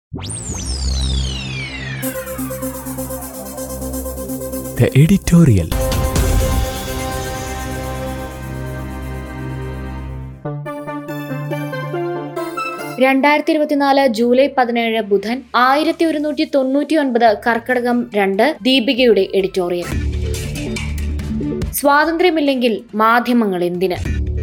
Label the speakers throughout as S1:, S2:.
S1: The editorial.
S2: July 17 ബുധൻ 1199 Karkidakam 2 ദീപികയുടെ editorial. സ്വാതന്ത്ര്യമില്ലെങ്കിൽ മാധ്യമങ്ങൾ എന്തിന്?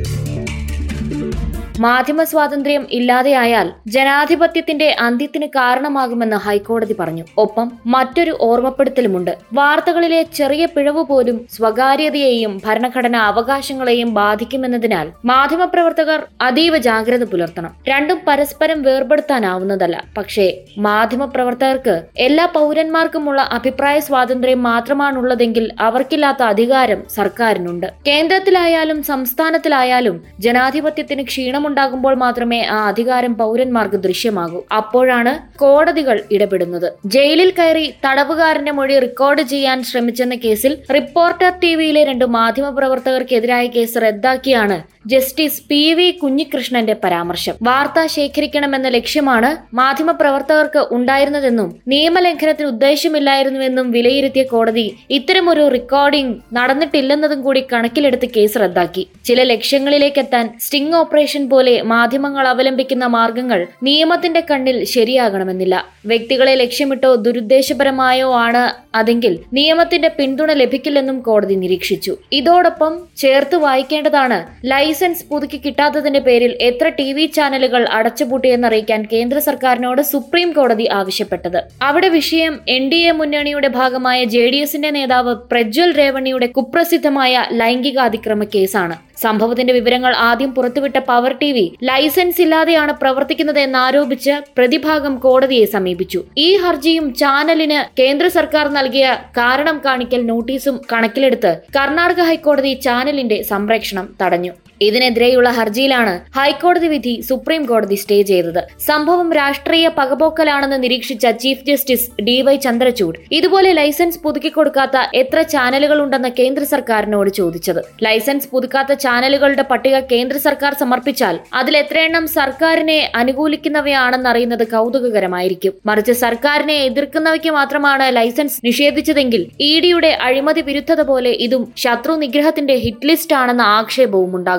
S2: മാധ്യമ സ്വാതന്ത്ര്യം ഇല്ലാതെയായാൽ ജനാധിപത്യത്തിന്റെ അന്ത്യത്തിന് കാരണമാകുമെന്ന് ഹൈക്കോടതി പറഞ്ഞു. ഒപ്പം മറ്റൊരു ഓർമ്മപ്പെടുത്തലുമുണ്ട്. വാർത്തകളിലെ ചെറിയ പിഴവ് പോലും സ്വകാര്യതയെയും ഭരണഘടനാ അവകാശങ്ങളെയും ബാധിക്കുമെന്നതിനാൽ മാധ്യമപ്രവർത്തകർ അതീവ ജാഗ്രത പുലർത്തണം. രണ്ടും പരസ്പരം വേർപെടുത്താനാവുന്നതല്ല. പക്ഷേ മാധ്യമപ്രവർത്തകർക്ക് എല്ലാ പൗരന്മാർക്കുമുള്ള അഭിപ്രായ സ്വാതന്ത്ര്യം മാത്രമാണുള്ളതെങ്കിൽ അവർക്കില്ലാത്ത അധികാരം സർക്കാരിനുണ്ട്. കേന്ദ്രത്തിലായാലും സംസ്ഥാനത്തിലായാലും ജനാധിപത്യത്തിന് ക്ഷീണമുണ്ടാകുമ്പോൾ മാത്രമേ ആ അധികാരം പൗരന്മാർക്ക് ദൃശ്യമാകൂ. അപ്പോഴാണ് കോടതികൾ ഇടപെടുന്നത്. ജയിലിൽ കയറി തടവുകാരന്റെ മൊഴി റെക്കോർഡ് ചെയ്യാൻ ശ്രമിച്ചെന്ന കേസിൽ റിപ്പോർട്ടർ ടിവിയിലെ 2 മാധ്യമപ്രവർത്തകർക്കെതിരായ കേസ് റദ്ദാക്കിയാണ് ജസ്റ്റിസ് PV കുഞ്ഞികൃഷ്ണന്റെ പരാമർശം. വാർത്ത ശേഖരിക്കണമെന്ന ലക്ഷ്യമാണ് മാധ്യമപ്രവർത്തകർക്ക് ഉണ്ടായിരുന്നതെന്നും നിയമലംഘനത്തിന് ഉദ്ദേശമില്ലായിരുന്നുവെന്നും വിലയിരുത്തിയ കോടതി ഇത്തരമൊരു റെക്കോർഡിംഗ് നടന്നിട്ടില്ലെന്നതും കൂടി കണക്കിലെടുത്ത് കേസ് റദ്ദാക്കി. ചില ലക്ഷ്യങ്ങളിലേക്കെത്താൻ സ്റ്റിംഗ് ഓപ്പറേഷൻ പോലെ മാധ്യമങ്ങൾ അവലംബിക്കുന്ന മാർഗങ്ങൾ നിയമത്തിന്റെ കണ്ണിൽ ശരിയാകണമെന്നില്ല. വ്യക്തികളെ ലക്ഷ്യമിട്ടോ ദുരുദ്ദേശപരമായോ ആണ് അതെങ്കിൽ നിയമത്തിന്റെ പിന്തുണ ലഭിക്കില്ലെന്നും കോടതി നിരീക്ഷിച്ചു. ഇതോടൊപ്പം ചേർത്ത് വായിക്കേണ്ടതാണ്, ലൈസൻസ് പുതുക്കി കിട്ടാത്തതിന്റെ പേരിൽ എത്ര TV ചാനലുകൾ അടച്ചുപൂട്ടിയെന്നറിയിക്കാൻ കേന്ദ്ര സർക്കാരിനോട് സുപ്രീം കോടതി ആവശ്യപ്പെട്ടത്. അവിടെ വിഷയം NDA മുന്നണിയുടെ ഭാഗമായ JDSന്റെ നേതാവ് പ്രജ്വൽ രേവണ്ണിയുടെ കുപ്രസിദ്ധമായ ലൈംഗിക അതിക്രമ കേസാണ്. സംഭവത്തിന്റെ വിവരങ്ങൾ ആദ്യം പുറത്തുവിട്ട പവർ TV ലൈസൻസ് ഇല്ലാതെയാണ് പ്രവർത്തിക്കുന്നത് എന്നാരോപിച്ച് പ്രതിഭാഗം കോടതിയെ സമീപിച്ചു. ഈ ഹർജിയും ചാനലിന് കേന്ദ്ര സർക്കാർ നൽകിയ കാരണം കാണിക്കൽ നോട്ടീസും കണക്കിലെടുത്ത് കർണാടക ഹൈക്കോടതി ചാനലിന്റെ സംപ്രേഷണം തടഞ്ഞു. ഇതിനെതിരെയുള്ള ഹർജിയിലാണ് ഹൈക്കോടതി വിധി സുപ്രീം കോടതി സ്റ്റേ ചെയ്തത്. സംഭവം രാഷ്ട്രീയ പകപോക്കലാണെന്ന് നിരീക്ഷിച്ച ചീഫ് ജസ്റ്റിസ് DY ചന്ദ്രചൂഡ് ഇതുപോലെ ലൈസൻസ് പുതുക്കിക്കൊടുക്കാത്ത എത്ര ചാനലുകൾ ഉണ്ടെന്ന് കേന്ദ്ര സർക്കാരിനോട് ചോദിച്ചത്. ലൈസൻസ് പുതുക്കാത്ത ചാനലുകളുടെ പട്ടിക കേന്ദ്ര സർക്കാർ സമർപ്പിച്ചാൽ അതിൽ എത്രയെണ്ണം സർക്കാരിനെ അനുകൂലിക്കുന്നവയാണെന്നറിയുന്നത് കൗതുകകരമായിരിക്കും. മറിച്ച് സർക്കാരിനെ എതിർക്കുന്നവയ്ക്ക് മാത്രമാണ് ലൈസൻസ് നിഷേധിച്ചതെങ്കിൽ EDയുടെ അഴിമതി വിരുദ്ധത പോലെ ഇതും ശത്രു നിഗ്രഹത്തിന്റെ ഹിറ്റ് ലിസ്റ്റ് ആണെന്ന ആക്ഷേപവും ഉണ്ടാകും.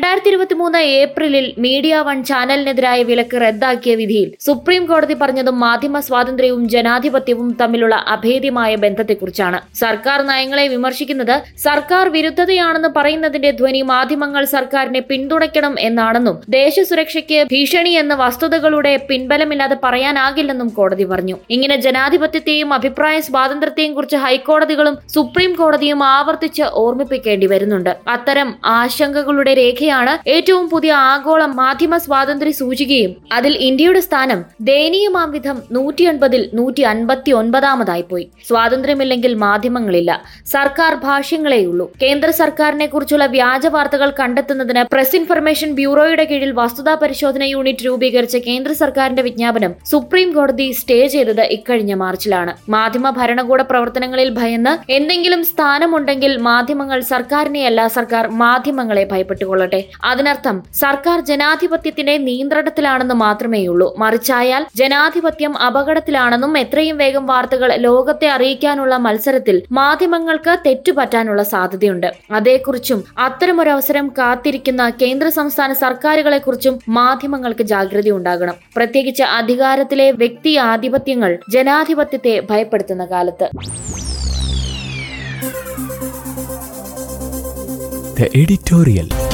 S2: 2023 ഏപ്രിലിൽ മീഡിയ 1 ചാനലിനെതിരായ വിലക്ക് റദ്ദാക്കിയ വിധിയിൽ സുപ്രീം കോടതി പറഞ്ഞതും മാധ്യമ സ്വാതന്ത്ര്യവും ജനാധിപത്യവും തമ്മിലുള്ള അഭേദ്യമായ ബന്ധത്തെക്കുറിച്ചാണ്. സർക്കാർ നയങ്ങളെ വിമർശിക്കുന്നത് സർക്കാർ വിരുദ്ധതയാണെന്ന് പറയുന്നതിന്റെ ധ്വനി മാധ്യമങ്ങൾ സർക്കാരിനെ പിന്തുണയ്ക്കണം എന്നാണെന്നും ദേശസുരക്ഷയ്ക്ക് ഭീഷണിയെന്ന വസ്തുതകളുടെ പിൻബലമില്ലാതെ പറയാനാകില്ലെന്നും കോടതി പറഞ്ഞു. ഇങ്ങനെ ജനാധിപത്യത്തെയും അഭിപ്രായ സ്വാതന്ത്ര്യത്തെയും കുറിച്ച് ഹൈക്കോടതികളും സുപ്രീം കോടതിയും ആവർത്തിച്ച് ഓർമ്മിപ്പിക്കേണ്ടി വരുന്നുണ്ട്. അത്തരം ആശങ്കകളുടെ രേഖയാണ് ഏറ്റവും പുതിയ ആഗോള മാധ്യമ സ്വാതന്ത്ര്യ സൂചികയും. അതിൽ ഇന്ത്യയുടെ സ്ഥാനം ദയനീയമാം വിധം 180-ൽ 159-ാമതായി പോയി. സ്വാതന്ത്ര്യമില്ലെങ്കിൽ മാധ്യമങ്ങളില്ല, സർക്കാർ ഭാഷ്യങ്ങളെയുള്ളൂ. കേന്ദ്ര സർക്കാരിനെ കുറിച്ചുള്ള വ്യാജ വാർത്തകൾ കണ്ടെത്തുന്നതിന് പ്രസ് ഇൻഫർമേഷൻ ബ്യൂറോയുടെ കീഴിൽ വസ്തുതാ പരിശോധന യൂണിറ്റ് രൂപീകരിച്ച കേന്ദ്ര സർക്കാരിന്റെ വിജ്ഞാപനം സുപ്രീം കോടതി സ്റ്റേ ചെയ്തത് ഇക്കഴിഞ്ഞ മാർച്ചിലാണ്. മാധ്യമ ഭരണകൂട പ്രവർത്തനങ്ങളിൽ ഭയന്ന് എന്തെങ്കിലും സ്ഥാനമുണ്ടെങ്കിൽ മാധ്യമങ്ങൾ സർക്കാരിനെയല്ല, സർക്കാർ മാധ്യമങ്ങളെ ഭയപ്പെട്ടുകൊള്ളട്ടെ. അതിനർത്ഥം സർക്കാർ ജനാധിപത്യത്തിന്റെ നിയന്ത്രണത്തിലാണെന്ന് മാത്രമേയുള്ളൂ. മറിച്ചായാൽ ജനാധിപത്യം അപകടത്തിലാണെന്നും എത്രയും വേഗം വാർത്തകൾ ലോകത്തെ അറിയിക്കാനുള്ള മത്സരത്തിൽ മാധ്യമങ്ങൾക്ക് തെറ്റുപറ്റാനുള്ള സാധ്യതയുണ്ട്. അതേക്കുറിച്ചും അത്തരമൊരവസരം കാത്തിരിക്കുന്ന കേന്ദ്ര സംസ്ഥാന സർക്കാരുകളെ കുറിച്ചും മാധ്യമങ്ങൾക്ക് ജാഗ്രത ഉണ്ടാകണം. പ്രത്യേകിച്ച് അധികാരത്തിലെ വ്യക്തി ആധിപത്യങ്ങൾ ജനാധിപത്യത്തെ ഭയപ്പെടുത്തുന്ന കാലത്ത്.
S1: The editorial.